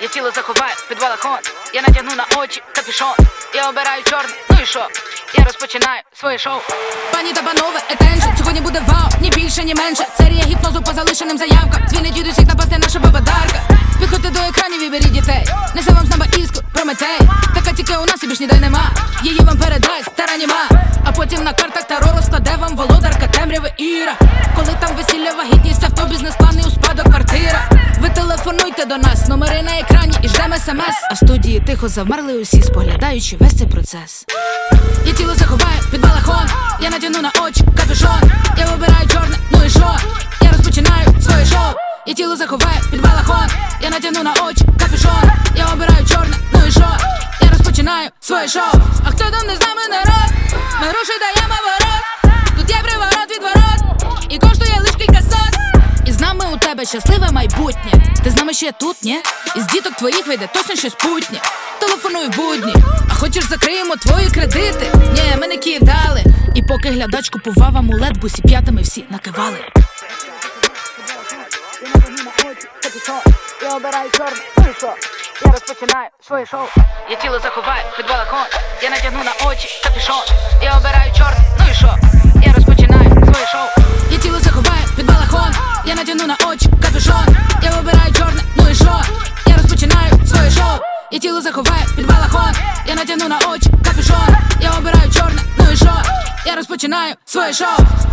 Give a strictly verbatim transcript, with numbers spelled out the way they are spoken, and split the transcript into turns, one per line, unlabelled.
тіло заховаю під балахон. Я надягну на очі капюшон. Я обираю чорне, ну і шо? Я розпочинаю своє шоу.
Пані та панове, attention, сьогодні буде вау, ні більше, ні менше. Серія гіпнозу по залишеним заявкам. Дзвінить від усіх напасти наша бабадарка. Підходьте до екранів і беріть дітей. Несе вам з неба іскру, Прометей. Така тільки у нас і більш ніде нема. Її вам передасть та раніма. А потім на картах таро розкладе вам володарка темряви Іра. Коли там весілля, вагітність, авто, бізнес-плани, у спадок, квартира. Ви телефонуйте до нас, номери на екрані і ждемо смс. А в студії тихо завмерли усі, споглядаючи весь цей процес. Я тіло заховаю під балахон. Я надягну на очі капюшон. Я вибираю чорне, ну і шо? Я розпочинаю своє шоу. Я тіло заховаю під балахон. Я надягну на очі капюшон. Я обираю чорне, ну і шо? Я розпочинаю своє шоу. А хто там не з нами народ? Ми гроші даємо ворот. Тут є приворот від ворот. І коштує лиш кілька сот. І з нами у тебе щасливе майбутнє. Ти з нами ще тут, ні? Із діток твоїх вийде точно щось путнє. Телефонуй в будні. А хочеш закриємо твої кредити? Ні, ми не Київ дали. І поки глядач купував амулет, бусі п'ятами всі накивали.
Я обираю чорне, ну і шо? Я розпочинаю своє шоу. Я тіло заховаю під балахон. Я надягну на очі капюшон. Я обираю чорне, ну і шо? Я розпочинаю своє шоу.
Я тіло заховаю під балахон. Я надягну на очі капюшон. Я вибираю чорне, ну і шо? Я розпочинаю своє шоу. Я тіло заховаю під балахон. Я надягну на очі капюшон. Я обираю чорне, ну і шо? Я розпочинаю своє шоу.